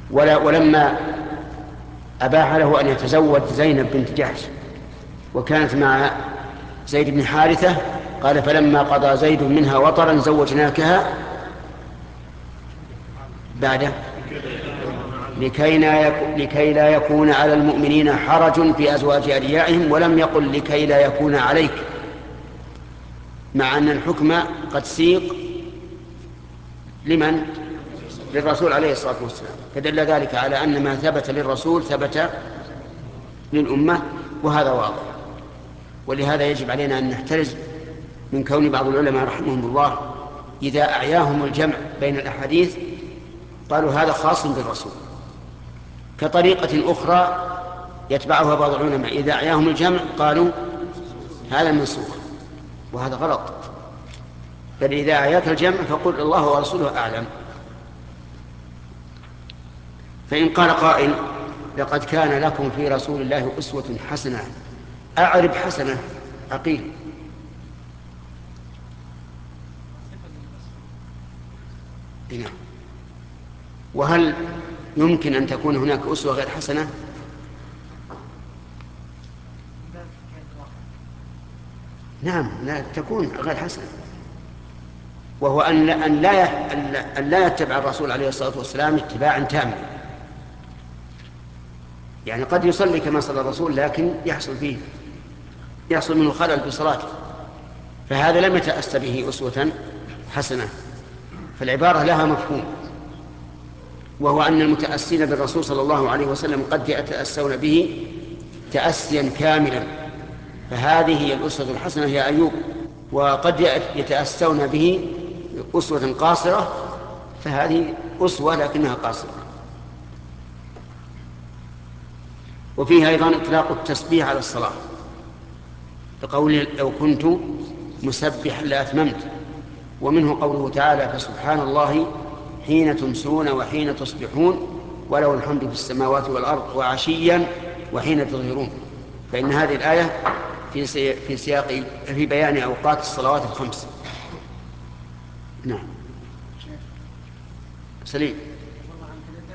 ولما أباح له أن يتزوج زينب بنت جحش وكانت مع زيد بن حارثة، قال فلما قضى زيد منها وطرا زوجناكها بعده لكي لا يكون على المؤمنين حرج في أزواج أدعيائهم، ولم يقل لكي لا يكون عليك، مع أن الحكم قد سيق لمن؟ للرسول عليه الصلاة والسلام، فدل ذلك على أن ما ثبت للرسول ثبت للأمة، وهذا واضح. ولهذا يجب علينا أن نحترز من كون بعض العلماء رحمهم الله إذا أعياهم الجمع بين الأحاديث قالوا هذا خاص بالرسول، كطريقة أخرى يتبعها بعض العلماء إذا أعياهم الجمع قالوا هذا منسوخ، وهذا غلط. بل إذا أعياك الجمع فقل الله ورسوله أعلم. فإن قال قائل لقد كان لكم في رسول الله أسوة حسنة، أعرب حسنة أقيل. نعم. وهل يمكن أن تكون هناك أسوة غير حسنة؟ نعم، لا تكون غير حسنة، وهو أن لا يتبع الرسول عليه الصلاة والسلام اتباعا تاما. يعني قد يصلي كما صلى الرسول لكن يحصل منه خلل في صلاته، فهذا لم يتأس به أسوة حسنة. فالعبارة لها مفهوم، وهو أن المتأسين بالرسول صلى الله عليه وسلم قد يتأسون به تأسيا كاملا، فهذه هي الأسوة الحسنة يا أيوب، وقد يتأسون به أسوة قاصرة، فهذه أسوة لكنها قاصرة. وفيها أيضا إطلاق التسبيح على الصلاة، بقول لو كنت مسبحا لأتممت، ومنه قوله تعالى فسبحان الله حين تمسون وحين تصبحون وله الحمد في السماوات والأرض وعشيا وحين تظهرون. فإن هذه الآية في سياق في بيان أوقات الصلوات الخمس. نعم. سليم.